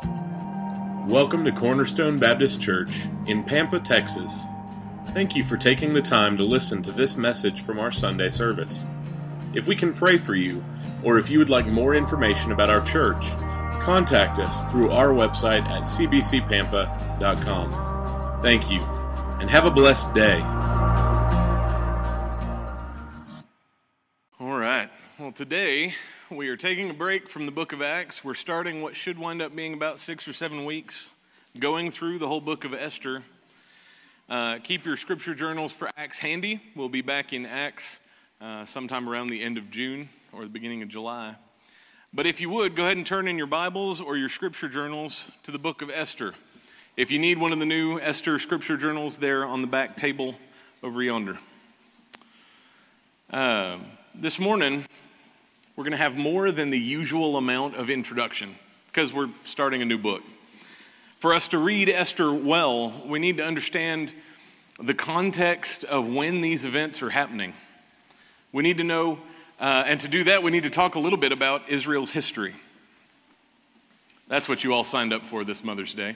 Welcome to Cornerstone Baptist Church in Pampa, Texas. Thank you for taking the time to listen to this message from our Sunday service. If we can pray for you, or if you would like more information about our church, contact us through our website at cbcpampa.com. Thank you, and have a blessed day. All right. Well, today we are taking a break from the book of Acts. We're starting what should wind up being about 6 or 7 weeks, going through the whole book of Esther. Keep your scripture journals for Acts handy. We'll be back in Acts sometime around the end of June or the beginning of July. But if you would, go ahead and turn in your Bibles or your scripture journals to the book of Esther. If you need one of the new Esther scripture journals, they're on the back table over yonder. This morning, we're going to have more than the usual amount of introduction because we're starting a new book. For us to read Esther well, we need to understand the context of when these events are happening. We need to know, and to do that, we need to talk a little bit about Israel's history. That's what you all signed up for this Mother's Day.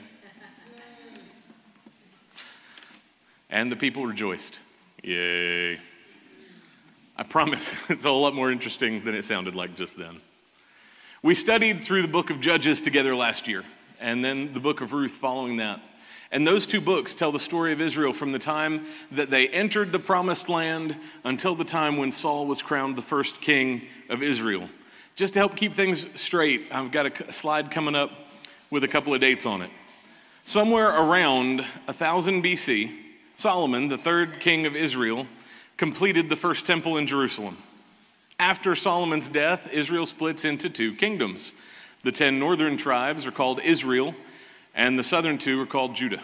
And the people rejoiced. Yay. I promise it's a whole lot more interesting than it sounded like just then. We studied through the book of Judges together last year, and then the book of Ruth following that. And those two books tell the story of Israel from the time that they entered the promised land until the time when Saul was crowned the first king of Israel. Just to help keep things straight, I've got a slide coming up with a couple of dates on it. Somewhere around 1000 BC, Solomon, the third king of Israel, completed the first temple in Jerusalem. After Solomon's death, Israel splits into two kingdoms. The 10 northern tribes are called Israel, and the southern two are called Judah.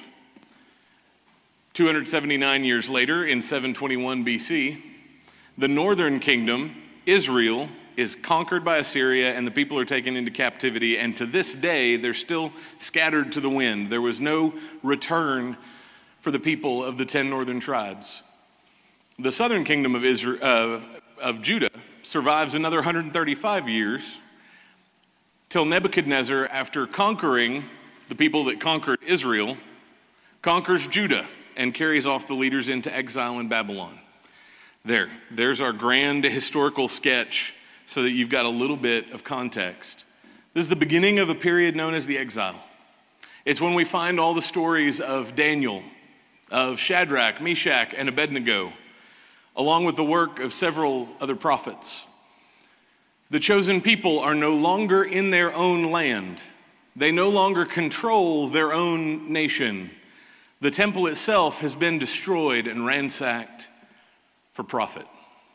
279 years later, in 721 BC, the northern kingdom, Israel, is conquered by Assyria, and the people are taken into captivity, and to this day, they're still scattered to the wind. There was no return for the people of the 10 northern tribes. The southern kingdom of Judah survives another 135 years till Nebuchadnezzar, after conquering the people that conquered Israel, conquers Judah and carries off the leaders into exile in Babylon. There's our grand historical sketch so that you've got a little bit of context. This is the beginning of a period known as the exile. It's when we find all the stories of Daniel, of Shadrach, Meshach, and Abednego, along with the work of several other prophets. The chosen people are no longer in their own land. They no longer control their own nation. The temple itself has been destroyed and ransacked for profit.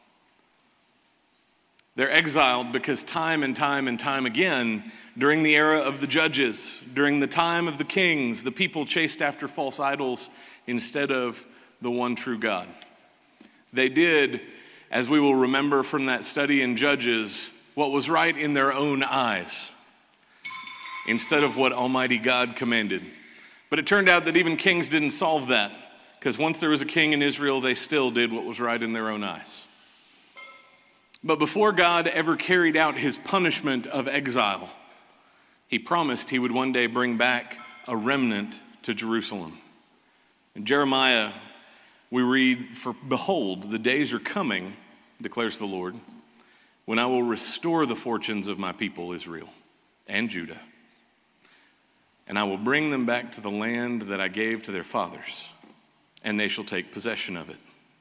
They're exiled because time and time and time again, during the era of the judges, during the time of the kings, the people chased after false idols instead of the one true God. They did, as we will remember from that study in Judges, what was right in their own eyes instead of what Almighty God commanded. But it turned out that even kings didn't solve that, because once there was a king in Israel, they still did what was right in their own eyes. But before God ever carried out his punishment of exile, he promised he would one day bring back a remnant to Jerusalem. In Jeremiah, we read, "For behold, the days are coming, declares the Lord, when I will restore the fortunes of my people Israel and Judah, and I will bring them back to the land that I gave to their fathers, and they shall take possession of it."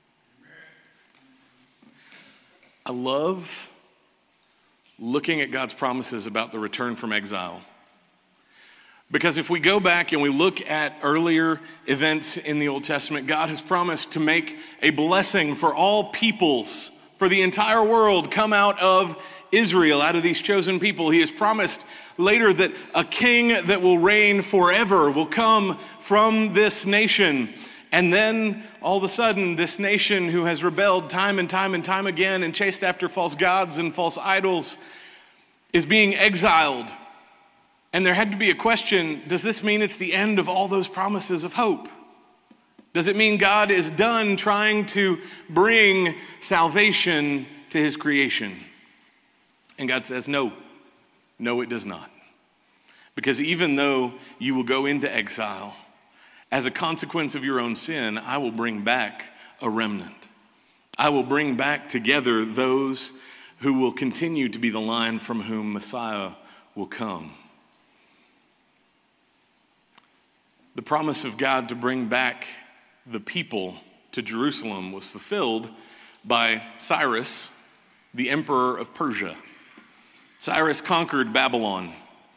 I love looking at God's promises about the return from exile. Because if we go back and we look at earlier events in the Old Testament, God has promised to make a blessing for all peoples, for the entire world, come out of Israel, out of these chosen people. He has promised later that a king that will reign forever will come from this nation. And then all of a sudden, this nation who has rebelled time and time and time again and chased after false gods and false idols is being exiled. And there had to be a question, does this mean it's the end of all those promises of hope? Does it mean God is done trying to bring salvation to his creation? And God says, no, it does not. Because even though you will go into exile, as a consequence of your own sin, I will bring back a remnant. I will bring back together those who will continue to be the line from whom Messiah will come. The promise of God to bring back the people to Jerusalem was fulfilled by Cyrus, the emperor of Persia. Cyrus conquered Babylon.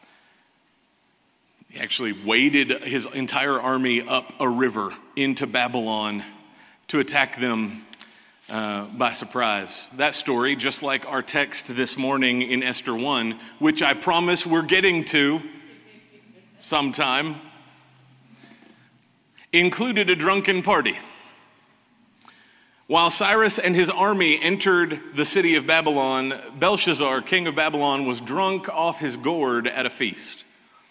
He actually waded his entire army up a river into Babylon to attack them by surprise. That story, just like our text this morning in Esther 1, which I promise we're getting to sometime, included a drunken party. While Cyrus and his army entered the city of Babylon, Belshazzar, king of Babylon, was drunk off his gourd at a feast.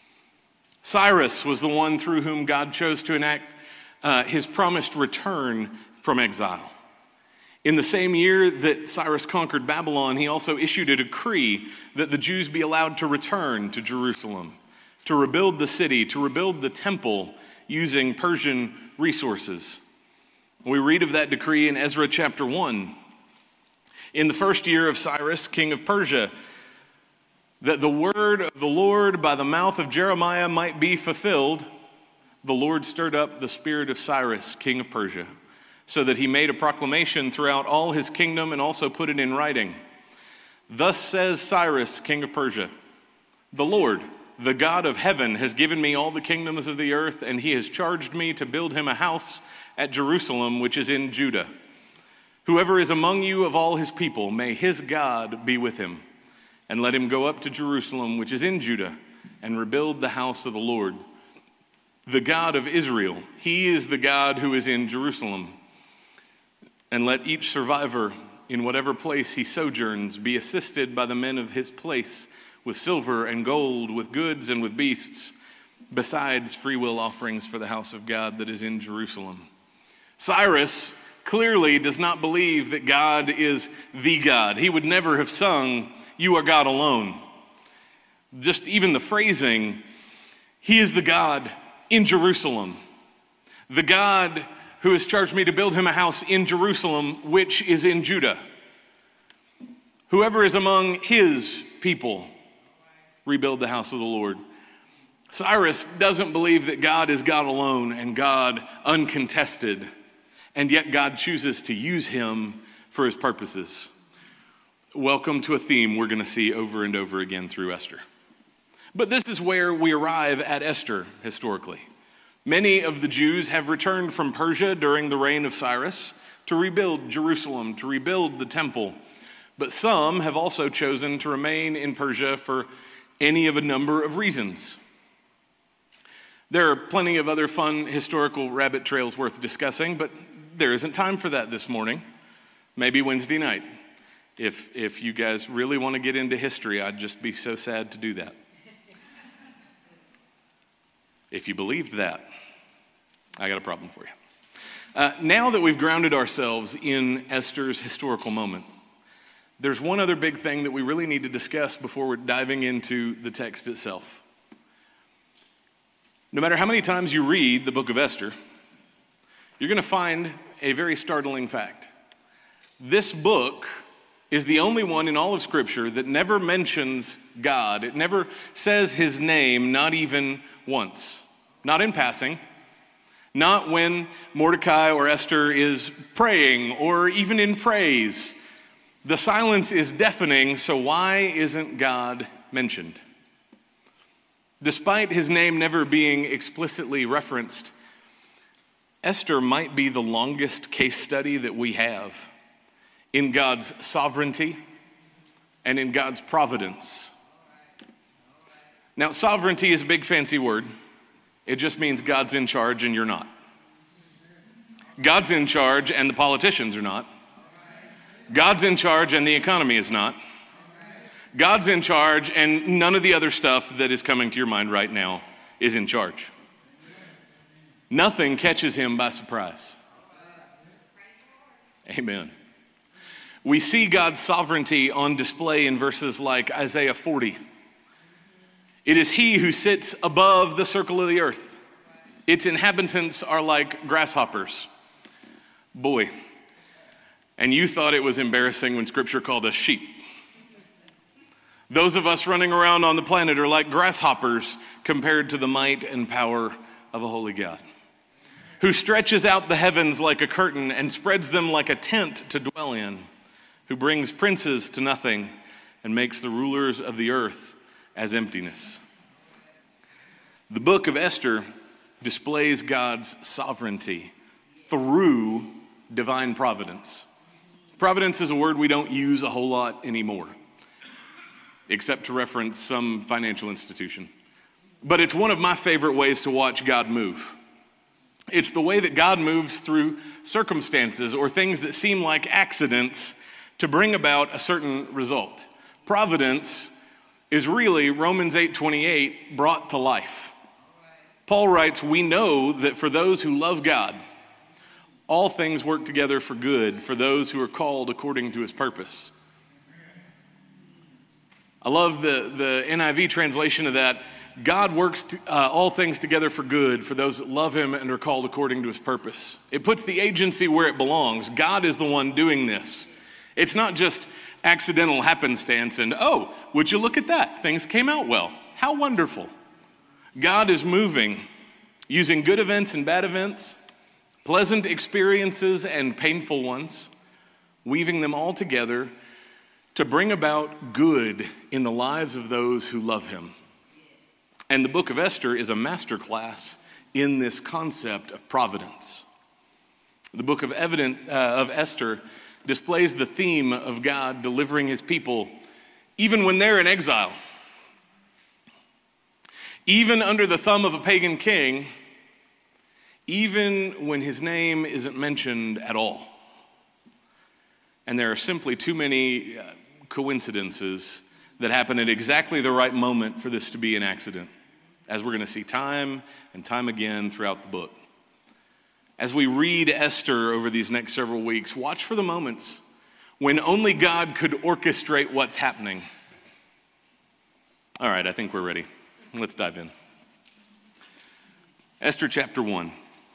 Cyrus was the one through whom God chose to enact his promised return from exile. In the same year that Cyrus conquered Babylon, he also issued a decree that the Jews be allowed to return to Jerusalem, to rebuild the city, to rebuild the temple using Persian resources. We read of that decree in Ezra chapter 1. In the first year of Cyrus, king of Persia, that the word of the Lord by the mouth of Jeremiah might be fulfilled, the Lord stirred up the spirit of Cyrus, king of Persia, so that he made a proclamation throughout all his kingdom and also put it in writing. Thus says Cyrus, king of Persia, the Lord, the God of heaven, has given me all the kingdoms of the earth, and he has charged me to build him a house at Jerusalem, which is in Judah. Whoever is among you of all his people, may his God be with him. And let him go up to Jerusalem, which is in Judah, and rebuild the house of the Lord, the God of Israel. He is the God who is in Jerusalem. And let each survivor, in whatever place he sojourns, be assisted by the men of his place with silver and gold, with goods and with beasts, besides freewill offerings for the house of God that is in Jerusalem. Cyrus clearly does not believe that God is the God. He would never have sung, "You are God alone." Just even the phrasing, he is the God in Jerusalem. The God who has charged me to build him a house in Jerusalem, which is in Judah. Whoever is among his people, rebuild the house of the Lord. Cyrus doesn't believe that God is God alone and God uncontested, and yet God chooses to use him for his purposes. Welcome to a theme we're going to see over and over again through Esther. But this is where we arrive at Esther historically. Many of the Jews have returned from Persia during the reign of Cyrus to rebuild Jerusalem, to rebuild the temple. But some have also chosen to remain in Persia for any of a number of reasons. There are plenty of other fun historical rabbit trails worth discussing, but there isn't time for that this morning. Maybe Wednesday night. If you guys really want to get into history, I'd just be so sad to do that. If you believed that, I got a problem for you. Now that we've grounded ourselves in Esther's historical moment, there's one other big thing that we really need to discuss before we're diving into the text itself. No matter how many times you read the book of Esther, you're going to find a very startling fact. This book is the only one in all of Scripture that never mentions God. It never says his name, not even once. Not in passing. Not when Mordecai or Esther is praying or even in praise. The silence is deafening, so why isn't God mentioned? Despite his name never being explicitly referenced, Esther might be the longest case study that we have in God's sovereignty and in God's providence. Now, sovereignty is a big fancy word. It just means God's in charge and you're not. God's in charge and the politicians are not. God's in charge and the economy is not. God's in charge and none of the other stuff that is coming to your mind right now is in charge. Nothing catches him by surprise. Amen. We see God's sovereignty on display in verses like Isaiah 40. It is he who sits above the circle of the earth. Its inhabitants are like grasshoppers. Boy, and you thought it was embarrassing when Scripture called us sheep. Those of us running around on the planet are like grasshoppers compared to the might and power of a holy God, who stretches out the heavens like a curtain and spreads them like a tent to dwell in, who brings princes to nothing and makes the rulers of the earth as emptiness. The book of Esther displays God's sovereignty through divine providence. Providence is a word we don't use a whole lot anymore, except to reference some financial institution. But it's one of my favorite ways to watch God move. It's the way that God moves through circumstances or things that seem like accidents to bring about a certain result. Providence is really Romans 8:28 brought to life. Paul writes, "We know that for those who love God, all things work together for good for those who are called according to his purpose." I love the NIV translation of that. God works all things together for good for those that love him and are called according to his purpose. It puts the agency where it belongs. God is the one doing this. It's not just accidental happenstance and, oh, would you look at that? Things came out well. How wonderful. God is moving, using good events and bad events, pleasant experiences and painful ones, weaving them all together to bring about good in the lives of those who love him. And the book of Esther is a masterclass in this concept of providence. The book of Esther displays the theme of God delivering his people even when they're in exile. Even under the thumb of a pagan king, even when his name isn't mentioned at all. And there are simply too many coincidences that happen at exactly the right moment for this to be an accident, as we're going to see time and time again throughout the book. As we read Esther over these next several weeks, watch for the moments when only God could orchestrate what's happening. All right, I think we're ready. Let's dive in. Esther chapter 1.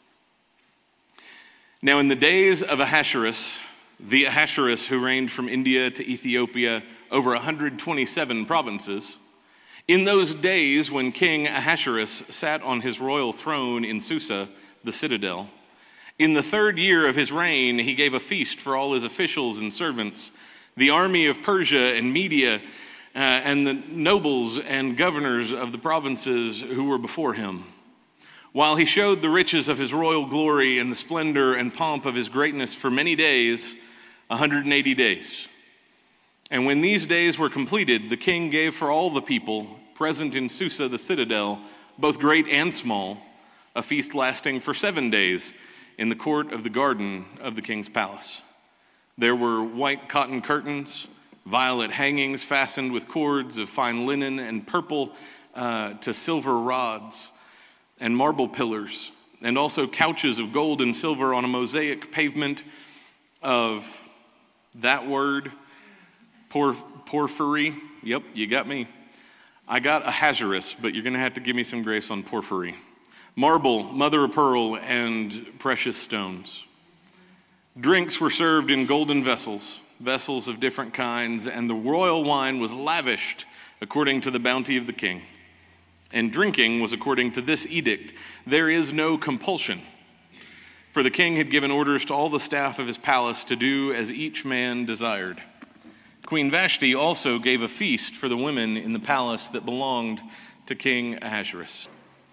Now in the days of Ahasuerus, the Ahasuerus who reigned from India to Ethiopia over 127 provinces, in those days when King Ahasuerus sat on his royal throne in Susa, the citadel, in the 3rd year of his reign, he gave a feast for all his officials and servants, the army of Persia and Media, and the nobles and governors of the provinces who were before him, while he showed the riches of his royal glory and the splendor and pomp of his greatness for many days, 180 days. And when these days were completed, the king gave for all the people present in Susa the citadel, both great and small, a feast lasting for 7 days in the court of the garden of the king's palace. There were white cotton curtains, violet hangings fastened with cords of fine linen, and purple to silver rods, and marble pillars, and also couches of gold and silver on a mosaic pavement of that word, porphyry. Yep, you got me. I got Ahasuerus, but you're going to have to give me some grace on porphyry. Marble, mother of pearl, and precious stones. Drinks were served in golden vessels, vessels of different kinds, and the royal wine was lavished according to the bounty of the king. And drinking was according to this edict: there is no compulsion. For the king had given orders to all the staff of his palace to do as each man desired. Queen Vashti also gave a feast for the women in the palace that belonged to King Ahasuerus.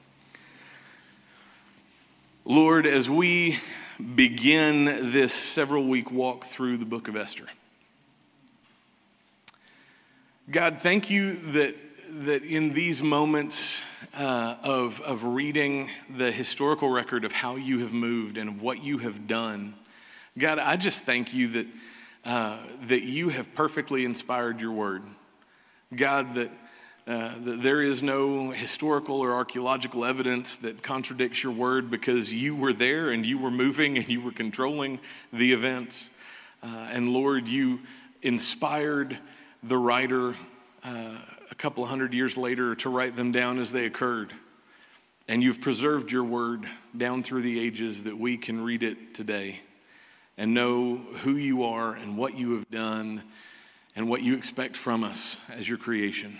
Lord, as we begin this several-week walk through the book of Esther, God, thank you that in these moments of reading the historical record of how you have moved and what you have done, God, I just thank you that you have perfectly inspired your word. God, that there is no historical or archaeological evidence that contradicts your word, because you were there and you were moving and you were controlling the events. And Lord, you inspired the writer a couple of hundred years later to write them down as they occurred. And you've preserved your word down through the ages that we can read it today and know who you are and what you have done and what you expect from us as your creation.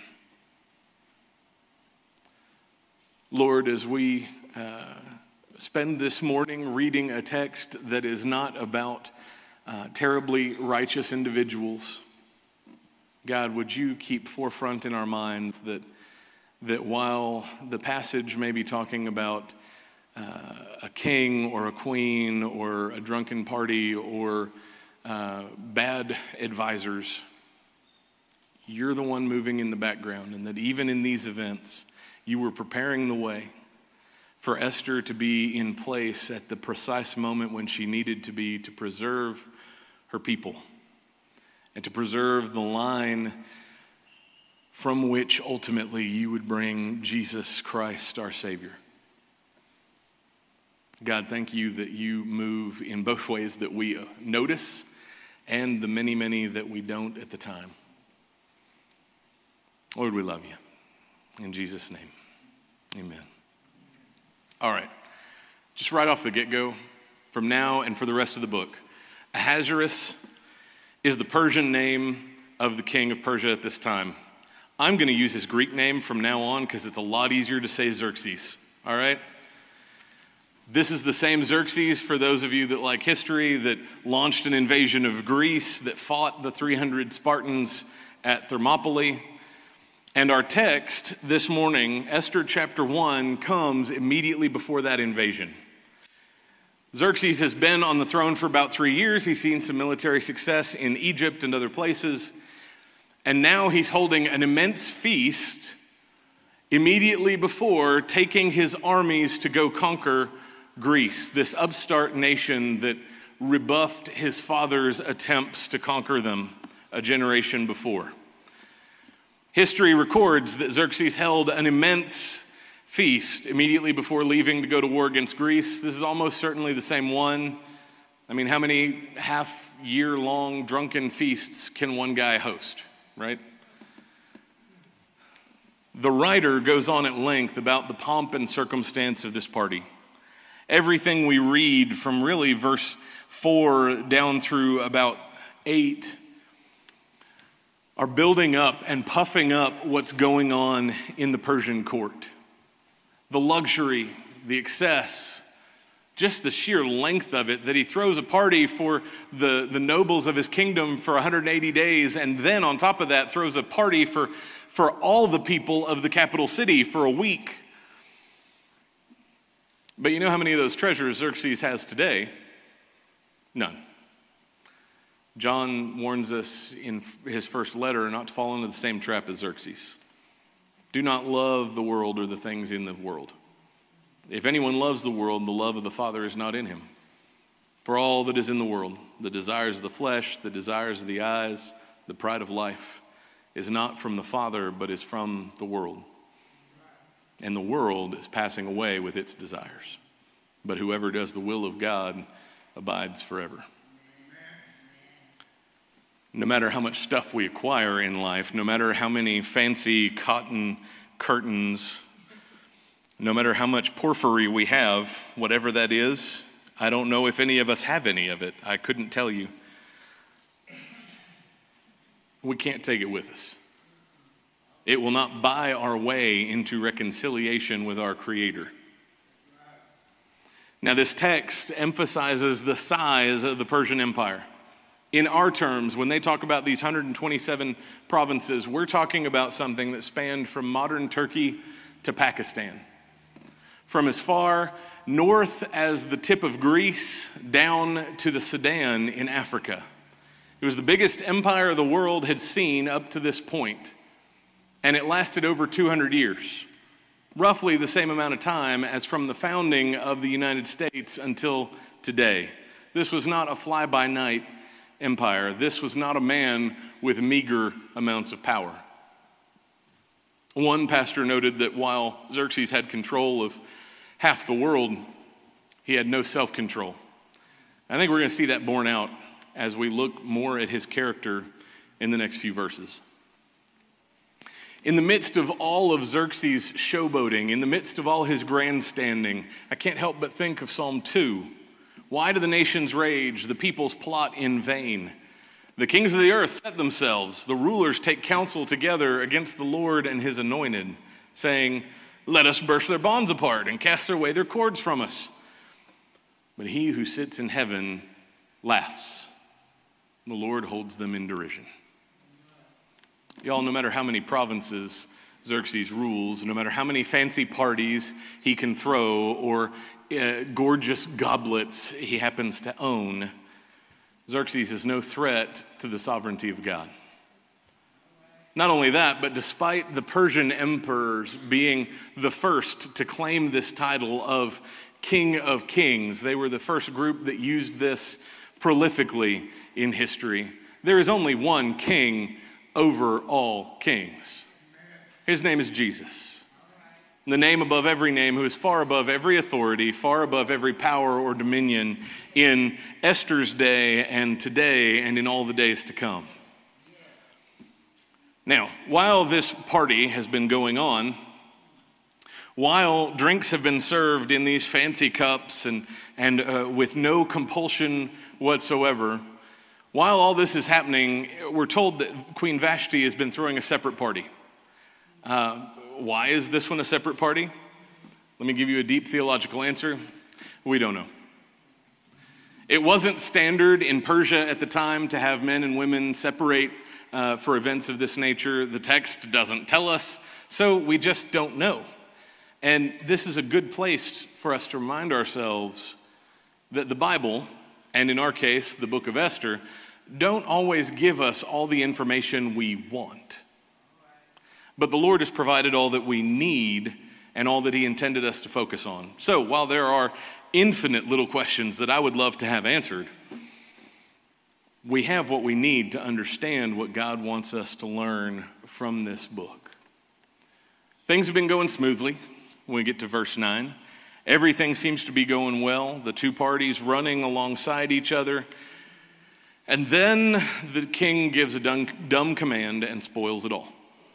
Lord, as we spend this morning reading a text that is not about terribly righteous individuals, God, would you keep forefront in our minds that while the passage may be talking about a king or a queen or a drunken party or bad advisors, you're the one moving in the background, and that even in these events, you were preparing the way for Esther to be in place at the precise moment when she needed to be to preserve her people and to preserve the line from which ultimately you would bring Jesus Christ, our Savior. God, thank you that you move in both ways that we notice and the many, many that we don't at the time. Lord, we love you. In Jesus' name, amen. All right, just right off the get-go, from now and for the rest of the book, Ahasuerus is the Persian name of the king of Persia at this time. I'm going to use his Greek name from now on because it's a lot easier to say Xerxes, all right? This is the same Xerxes, for those of you that like history, that launched an invasion of Greece, that fought the 300 Spartans at Thermopylae. And our text this morning, Esther chapter 1, comes immediately before that invasion. Xerxes has been on the throne for about 3 years. He's seen some military success in Egypt and other places. And now he's holding an immense feast immediately before taking his armies to go conquer Greece, this upstart nation that rebuffed his father's attempts to conquer them a generation before. History records that Xerxes held an immense feast immediately before leaving to go to war against Greece. This is almost certainly the same one. I mean, how many half-year-long drunken feasts can one guy host, right? The writer goes on at length about the pomp and circumstance of this party. Everything we read from really verse 4 down through about 8 are building up and puffing up what's going on in the Persian court. The luxury, the excess, just the sheer length of it, that he throws a party for the nobles of his kingdom for 180 days, and then on top of that throws a party for all the people of the capital city for a week. But you know how many of those treasures Xerxes has today? None. John warns us in his first letter not to fall into the same trap as Xerxes. Do not love the world or the things in the world. If anyone loves the world, the love of the Father is not in him. For all that is in the world, the desires of the flesh, the desires of the eyes, the pride of life, is not from the Father, but is from the world. And the world is passing away with its desires. But whoever does the will of God abides forever. No matter how much stuff we acquire in life, no matter how many fancy cotton curtains, no matter how much porphyry we have, whatever that is, I don't know if any of us have any of it. I couldn't tell you. We can't take it with us. It will not buy our way into reconciliation with our Creator. Now, this text emphasizes the size of the Persian Empire. In our terms, when they talk about these 127 provinces, we're talking about something that spanned from modern Turkey to Pakistan. From as far north as the tip of Greece down to the Sudan in Africa. It was the biggest empire the world had seen up to this point, and it lasted over 200 years, roughly the same amount of time as from the founding of the United States until today. This was not a fly-by-night empire. This was not a man with meager amounts of power. One pastor noted that while Xerxes had control of half the world, he had no self-control. I think we're going to see that borne out as we look more at his character in the next few verses. In the midst of all of Xerxes' showboating, in the midst of all his grandstanding, I can't help but think of Psalm 2. Why do the nations rage, the peoples plot in vain? The kings of the earth set themselves, the rulers take counsel together against the Lord and his anointed, saying, let us burst their bonds apart and cast away their cords from us. But he who sits in heaven laughs. The Lord holds them in derision. Y'all, no matter how many provinces Xerxes rules, no matter how many fancy parties he can throw or gorgeous goblets he happens to own, Xerxes is no threat to the sovereignty of God. Not only that, but despite the Persian emperors being the first to claim this title of King of Kings, they were the first group that used this prolifically in history. There is only one king over all kings. His name is Jesus. The name above every name, who is far above every authority, far above every power or dominion in Esther's day and today and in all the days to come. Now, while this party has been going on, while drinks have been served in these fancy cups and with no compulsion whatsoever, while all this is happening, we're told that Queen Vashti has been throwing a separate party. Why is this one a separate party? Let me give you a deep theological answer. We don't know. It wasn't standard in Persia at the time to have men and women separate for events of this nature. The text doesn't tell us, so we just don't know. And this is a good place for us to remind ourselves that the Bible, and in our case, the book of Esther, don't always give us all the information we want. But the Lord has provided all that we need and all that he intended us to focus on. So while there are infinite little questions that I would love to have answered, we have what we need to understand what God wants us to learn from this book. Things have been going smoothly when we get to verse 9. Everything seems to be going well, the two parties running alongside each other. And then the king gives a dumb command and spoils it all.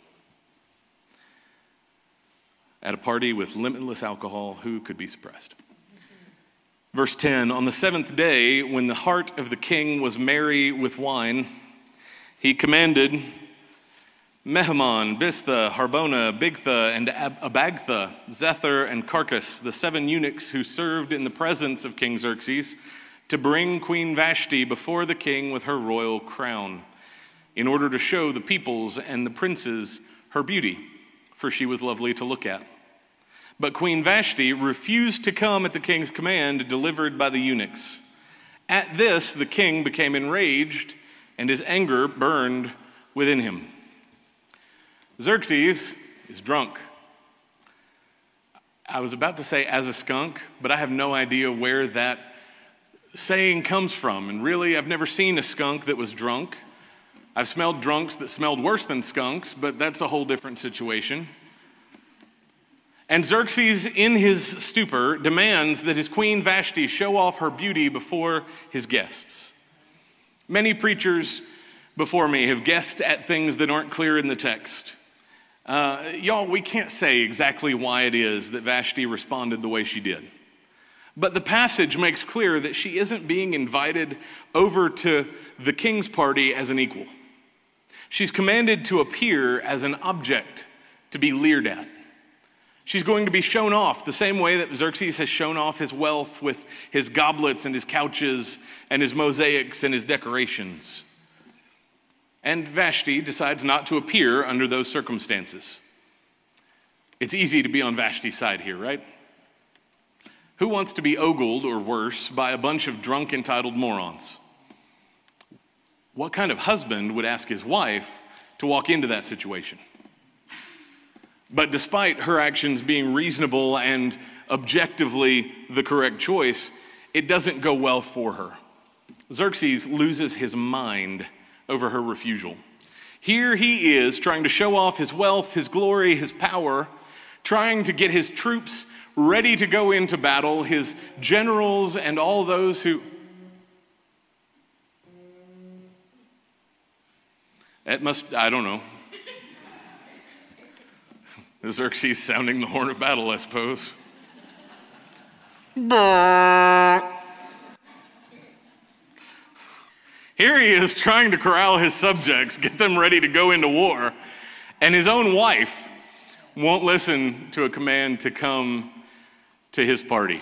At a party with limitless alcohol, who could be surprised? Verse 10, on the seventh day, when the heart of the king was merry with wine, he commanded Mehaman, Biztha, Harbona, Bigtha, and Abagtha, Zethar, and Carcass, the 7 eunuchs who served in the presence of King Xerxes, to bring Queen Vashti before the king with her royal crown, in order to show the peoples and the princes her beauty, for she was lovely to look at. But Queen Vashti refused to come at the king's command delivered by the eunuchs. At this, the king became enraged, and his anger burned within him. Xerxes is drunk. I was about to say as a skunk, but I have no idea where that saying comes from. And really, I've never seen a skunk that was drunk. I've smelled drunks that smelled worse than skunks, but that's a whole different situation. And Xerxes, in his stupor, demands that his queen Vashti show off her beauty before his guests. Many preachers before me have guessed at things that aren't clear in the text. Y'all, we can't say exactly why it is that Vashti responded the way she did. But the passage makes clear that she isn't being invited over to the king's party as an equal. She's commanded to appear as an object to be leered at. She's going to be shown off the same way that Xerxes has shown off his wealth with his goblets and his couches and his mosaics and his decorations. And Vashti decides not to appear under those circumstances. It's easy to be on Vashti's side here, right? Who wants to be ogled or worse by a bunch of drunk, entitled morons? What kind of husband would ask his wife to walk into that situation? But despite her actions being reasonable and objectively the correct choice, it doesn't go well for her. Xerxes loses his mind over her refusal. Here he is trying to show off his wealth, his glory, his power, trying to get his troops ready to go into battle, his generals and all those who... I don't know. Xerxes sounding the horn of battle, I suppose. Here he is trying to corral his subjects, get them ready to go into war, and his own wife won't listen to a command to come to his party.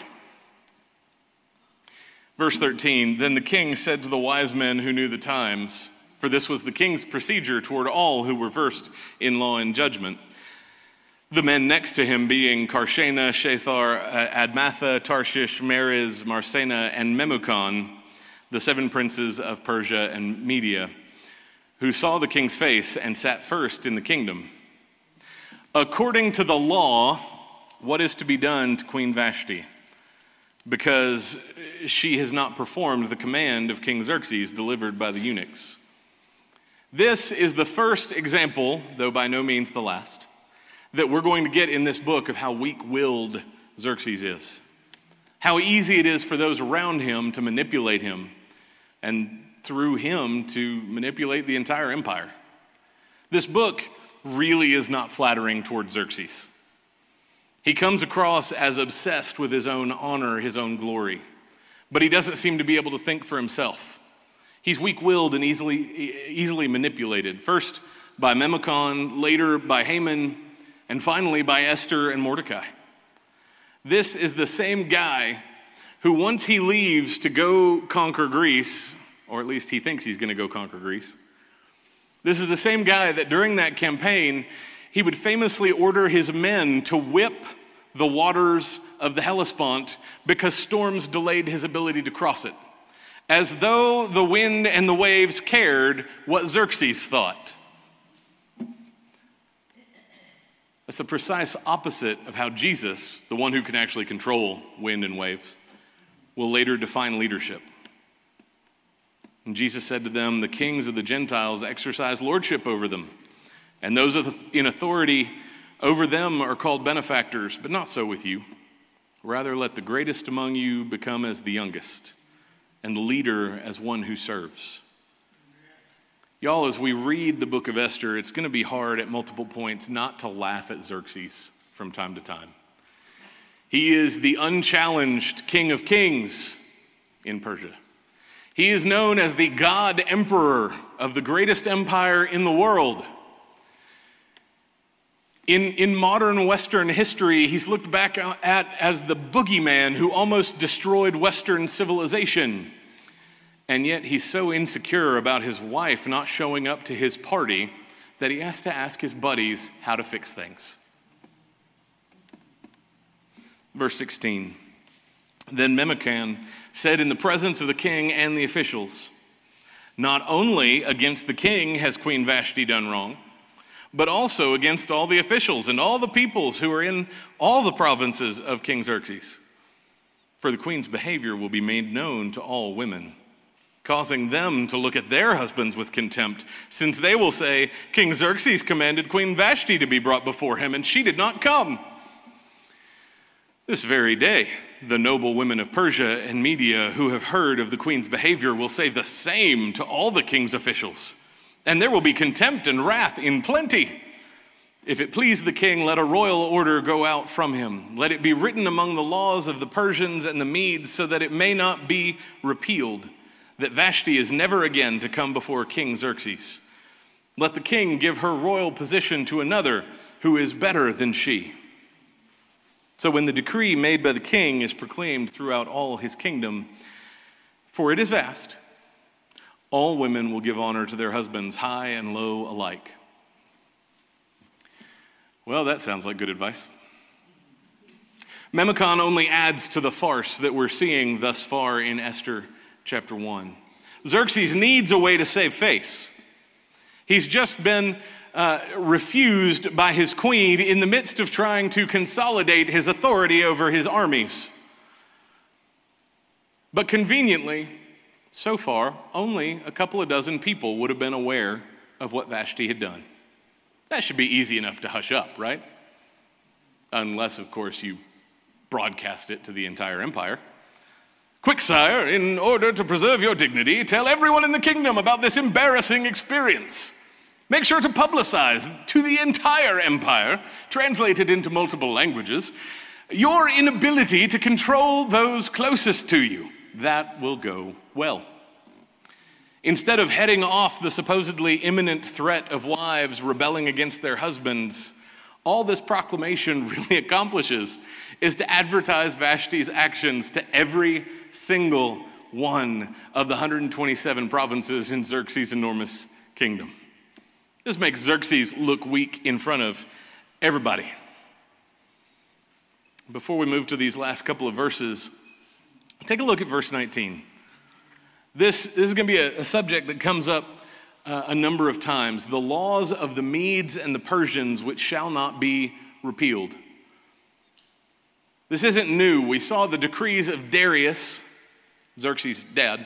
Verse 13, then the king said to the wise men who knew the times, for this was the king's procedure toward all who were versed in law and judgment, the men next to him being Karshena, Shethar, Admatha, Tarshish, Meres, Marsena, and Memucan, the 7 princes of Persia and Media, who saw the king's face and sat first in the kingdom. According to the law, what is to be done to Queen Vashti? Because she has not performed the command of King Xerxes delivered by the eunuchs. This is the first example, though by no means the last, that we're going to get in this book of how weak-willed Xerxes is. How easy it is for those around him to manipulate him, and through him to manipulate the entire empire. This book really is not flattering toward Xerxes. He comes across as obsessed with his own honor, his own glory, but he doesn't seem to be able to think for himself. He's weak-willed and easily manipulated, first by Memucan, later by Haman, and finally by Esther and Mordecai. This is the same guy who, once he leaves to go conquer Greece, or at least he thinks he's going to go conquer Greece, this is the same guy that during that campaign, he would famously order his men to whip the waters of the Hellespont because storms delayed his ability to cross it, as though the wind and the waves cared what Xerxes thought. That's the precise opposite of how Jesus, the one who can actually control wind and waves, will later define leadership. And Jesus said to them, the kings of the Gentiles exercise lordship over them, and those in authority over them are called benefactors, but not so with you. Rather, let the greatest among you become as the youngest, and the leader as one who serves. Y'all, as we read the book of Esther, it's going to be hard at multiple points not to laugh at Xerxes from time to time. He is the unchallenged king of kings in Persia. He is known as the God Emperor of the greatest empire in the world. In modern Western history, he's looked back at as the boogeyman who almost destroyed Western civilization. And yet he's so insecure about his wife not showing up to his party that he has to ask his buddies how to fix things. Verse 16, then Memucan said in the presence of the king and the officials, not only against the king has Queen Vashti done wrong, but also against all the officials and all the peoples who are in all the provinces of King Xerxes. For the queen's behavior will be made known to all women, causing them to look at their husbands with contempt, since they will say, King Xerxes commanded Queen Vashti to be brought before him, and she did not come. This very day, the noble women of Persia and Media who have heard of the queen's behavior will say the same to all the king's officials, and there will be contempt and wrath in plenty. If it please the king, let a royal order go out from him. Let it be written among the laws of the Persians and the Medes so that it may not be repealed, that Vashti is never again to come before King Xerxes. Let the king give her royal position to another who is better than she. So when the decree made by the king is proclaimed throughout all his kingdom, for it is vast, all women will give honor to their husbands, high and low alike. Well, that sounds like good advice. Memucan only adds to the farce that we're seeing thus far in Esther chapter 1. Xerxes needs a way to save face. He's just been refused by his queen in the midst of trying to consolidate his authority over his armies. But conveniently, so far, only a couple of dozen people would have been aware of what Vashti had done. That should be easy enough to hush up, right? Unless, of course, you broadcast it to the entire empire. Quick, sire, in order to preserve your dignity, tell everyone in the kingdom about this embarrassing experience. Make sure to publicize to the entire empire, translated into multiple languages, your inability to control those closest to you. That will go well. Instead of heading off the supposedly imminent threat of wives rebelling against their husbands, all this proclamation really accomplishes is to advertise Vashti's actions to every single one of the 127 provinces in Xerxes' enormous kingdom. This makes Xerxes look weak in front of everybody. Before we move to these last couple of verses, take a look at verse 19. This is going to be a subject that comes up a number of times. The laws of the Medes and the Persians which shall not be repealed. This isn't new. We saw the decrees of Darius, Xerxes' dad,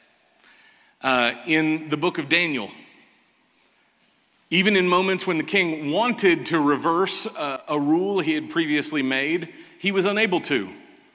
in the book of Daniel. Even in moments when the king wanted to reverse a rule he had previously made, he was unable to.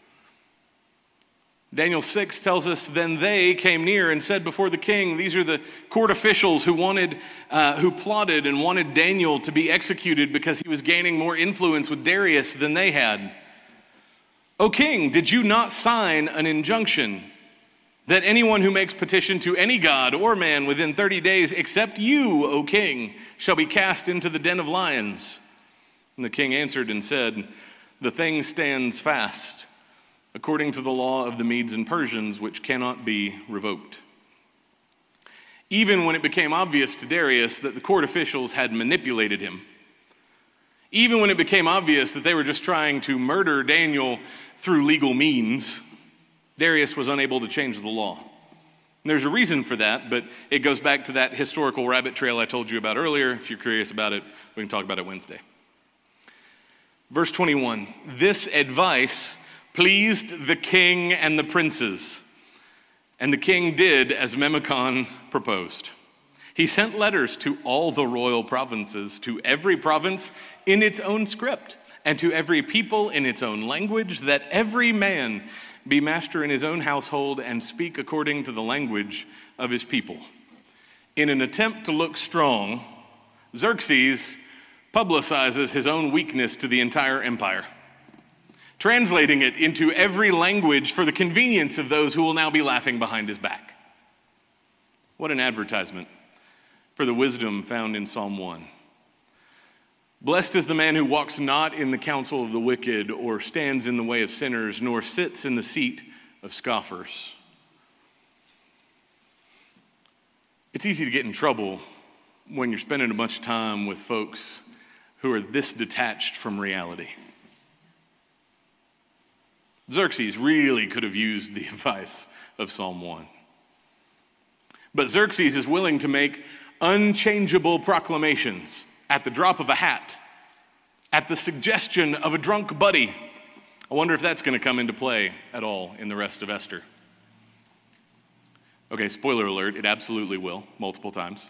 Daniel 6 tells us, then they came near and said before the king, these are the court officials who plotted and wanted Daniel to be executed because he was gaining more influence with Darius than they had. O king, did you not sign an injunction that anyone who makes petition to any god or man within 30 days, except you, O king, shall be cast into the den of lions? And the king answered and said, the thing stands fast, according to the law of the Medes and Persians, which cannot be revoked. Even when it became obvious to Darius that the court officials had manipulated him, even when it became obvious that they were just trying to murder Daniel through legal means, Darius was unable to change the law. And there's a reason for that, but it goes back to that historical rabbit trail I told you about earlier. If you're curious about it, we can talk about it Wednesday. Verse 21, this advice pleased the king and the princes, and the king did as Memucan proposed. He sent letters to all the royal provinces, to every province in its own script, and to every people in its own language, that every man be master in his own household and speak according to the language of his people. In an attempt to look strong, Xerxes publicizes his own weakness to the entire empire, translating it into every language for the convenience of those who will now be laughing behind his back. What an advertisement for the wisdom found in Psalm 1. Blessed is the man who walks not in the counsel of the wicked, or stands in the way of sinners, nor sits in the seat of scoffers. It's easy to get in trouble when you're spending a bunch of time with folks who are this detached from reality. Xerxes really could have used the advice of Psalm 1. But Xerxes is willing to make unchangeable proclamations at the drop of a hat, at the suggestion of a drunk buddy. I wonder if that's going to come into play at all in the rest of Esther. Okay, spoiler alert, it absolutely will, multiple times.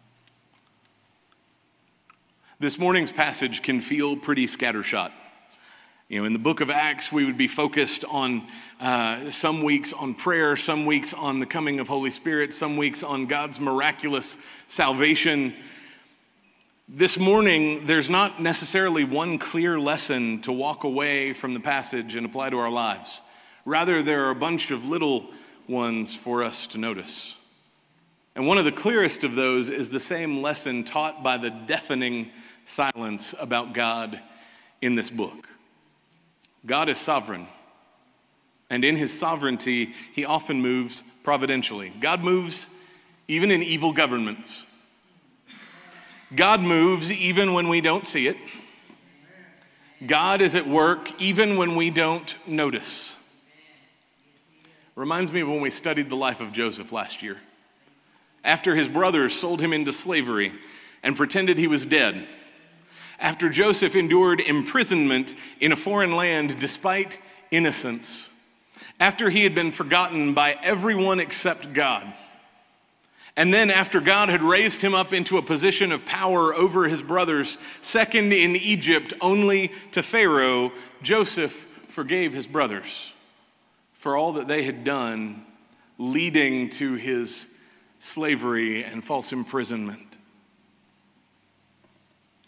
This morning's passage can feel pretty scattershot. In the book of Acts, we would be focused on some weeks on prayer, some weeks on the coming of Holy Spirit, some weeks on God's miraculous salvation. This morning, there's not necessarily one clear lesson to walk away from the passage and apply to our lives. Rather, there are a bunch of little ones for us to notice. And one of the clearest of those is the same lesson taught by the deafening silence about God in this book. God is sovereign, and in his sovereignty, he often moves providentially. God moves even in evil governments. God moves even when we don't see it. God is at work even when we don't notice. Reminds me of when we studied the life of Joseph last year. After his brothers sold him into slavery and pretended he was dead, after Joseph endured imprisonment in a foreign land despite innocence, after he had been forgotten by everyone except God, and then after God had raised him up into a position of power over his brothers, second in Egypt only to Pharaoh, Joseph forgave his brothers for all that they had done, leading to his slavery and false imprisonment.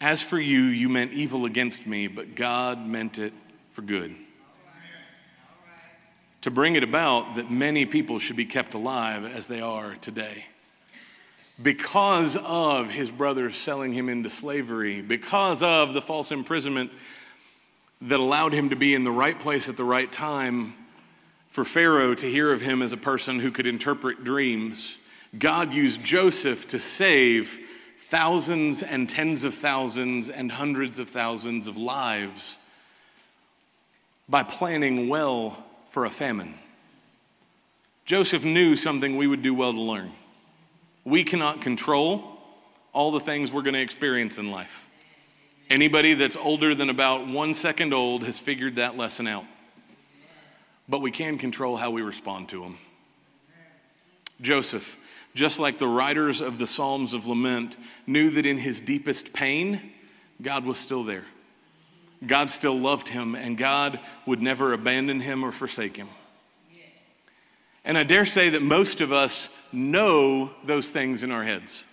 As for you, you meant evil against me, but God meant it for good. To bring it about that many people should be kept alive as they are today. Because of his brothers selling him into slavery, because of the false imprisonment that allowed him to be in the right place at the right time, for Pharaoh to hear of him as a person who could interpret dreams, God used Joseph to save thousands and tens of thousands and hundreds of thousands of lives by planning well for a famine. Joseph knew something we would do well to learn. We cannot control all the things we're going to experience in life. Anybody that's older than about 1 second old has figured that lesson out. But we can control how we respond to them. Joseph, just like the writers of the Psalms of Lament, knew that in his deepest pain, God was still there. God still loved him, and God would never abandon him or forsake him. And I dare say that most of us know those things in our heads.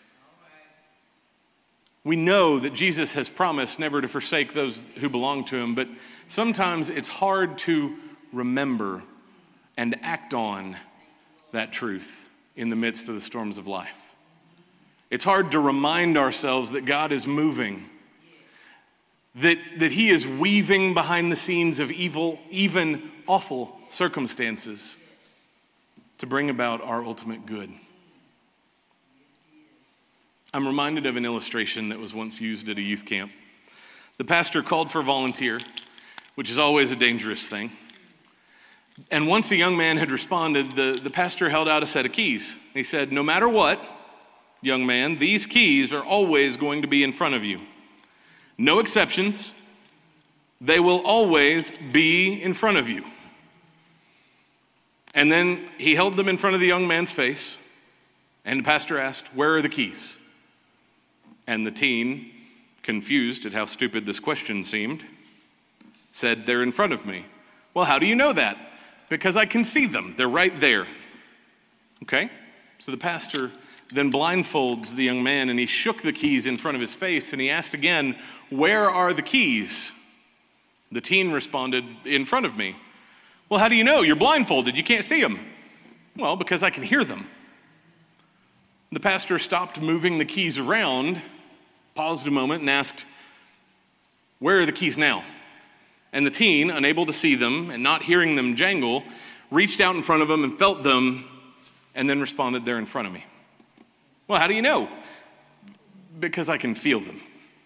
We know that Jesus has promised never to forsake those who belong to him, but sometimes it's hard to remember and act on that truth in the midst of the storms of life. It's hard to remind ourselves that God is moving, that he is weaving behind the scenes of evil, even awful circumstances to bring about our ultimate good. I'm reminded of an illustration that was once used at a youth camp. The pastor called for a volunteer, which is always a dangerous thing. And once a young man had responded, the pastor held out a set of keys. He said, "No matter what, young man, these keys are always going to be in front of you. No exceptions. They will always be in front of you." And then he held them in front of the young man's face, and the pastor asked, "Where are the keys?" And the teen, confused at how stupid this question seemed, said, "They're in front of me." "Well, how do you know that?" "Because I can see them. They're right there." Okay? So the pastor then blindfolds the young man, and he shook the keys in front of his face, and he asked again, "Where are the keys?" The teen responded, "In front of me." "Well, how do you know? You're blindfolded. You can't see them." "Well, because I can hear them." The pastor stopped moving the keys around, paused a moment, and asked, "Where are the keys now?" And the teen, unable to see them and not hearing them jangle, reached out in front of him and felt them, and then responded, "They're in front of me." "Well, how do you know?" "Because I can feel them."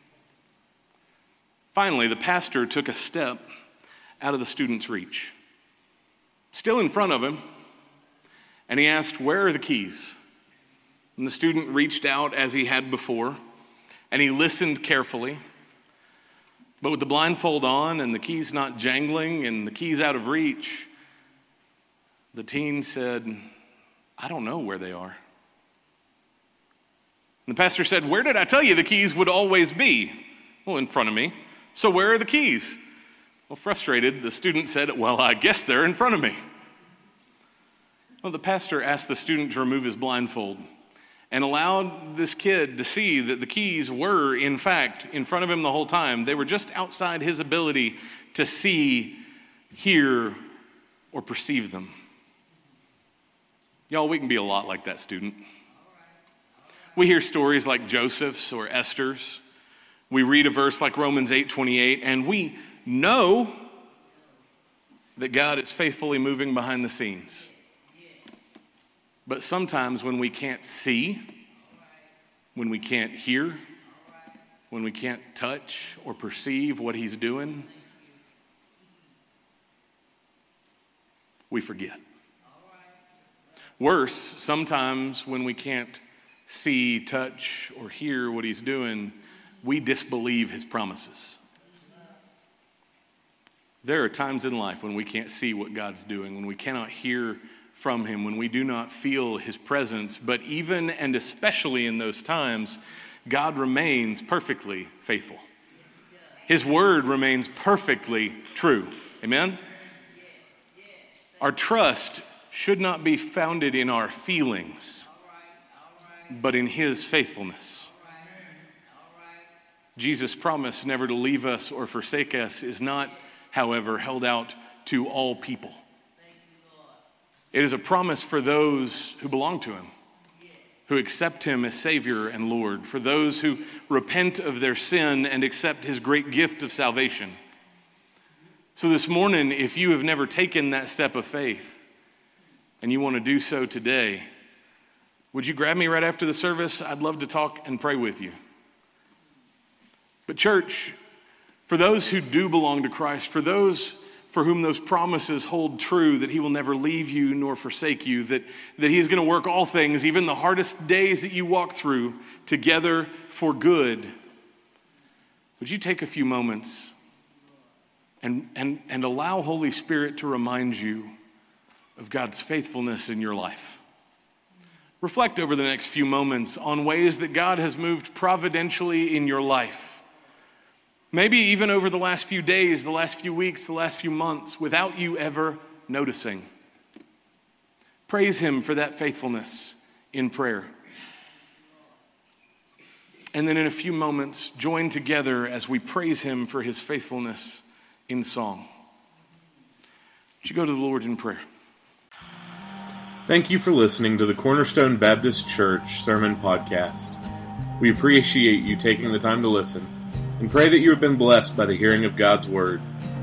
Finally, the pastor took a step out of the student's reach, still in front of him, and he asked, "Where are the keys?" And the student reached out as he had before, and he listened carefully. But with the blindfold on and the keys not jangling and the keys out of reach, the teen said, "I don't know where they are." And the pastor said, "Where did I tell you the keys would always be?" "Well, in front of me." "So where are the keys?" Well, frustrated, the student said, "Well, I guess they're in front of me." Well, the pastor asked the student to remove his blindfold and allowed this kid to see that the keys were, in fact, in front of him the whole time. They were just outside his ability to see, hear, or perceive them. Y'all, we can be a lot like that student. We hear stories like Joseph's or Esther's. We read a verse like Romans 8:28, and we know that God is faithfully moving behind the scenes. But sometimes when we can't see, when we can't hear, when we can't touch or perceive what he's doing, we forget. Worse, sometimes when we can't see, touch, or hear what he's doing, we disbelieve his promises. There are times in life when we can't see what God's doing, when we cannot hear from him, when we do not feel his presence. But even and especially in those times, God remains perfectly faithful. His word remains perfectly true. Amen? Our trust should not be founded in our feelings, but in his faithfulness. Jesus' promise never to leave us or forsake us is not, however, held out to all people. It is a promise for those who belong to him, who accept him as Savior and Lord, for those who repent of their sin and accept his great gift of salvation. So this morning, if you have never taken that step of faith and you want to do so today, would you grab me right after the service? I'd love to talk and pray with you. But church, for those who do belong to Christ, for those for whom those promises hold true, that he will never leave you nor forsake you, that he is going to work all things, even the hardest days that you walk through, together for good, would you take a few moments and allow Holy Spirit to remind you of God's faithfulness in your life? Reflect over the next few moments on ways that God has moved providentially in your life. Maybe even over the last few days, the last few weeks, the last few months, without you ever noticing. Praise him for that faithfulness in prayer. And then in a few moments, join together as we praise him for his faithfulness in song. Would you go to the Lord in prayer? Thank you for listening to the Cornerstone Baptist Church Sermon Podcast. We appreciate you taking the time to listen and pray that you have been blessed by the hearing of God's Word.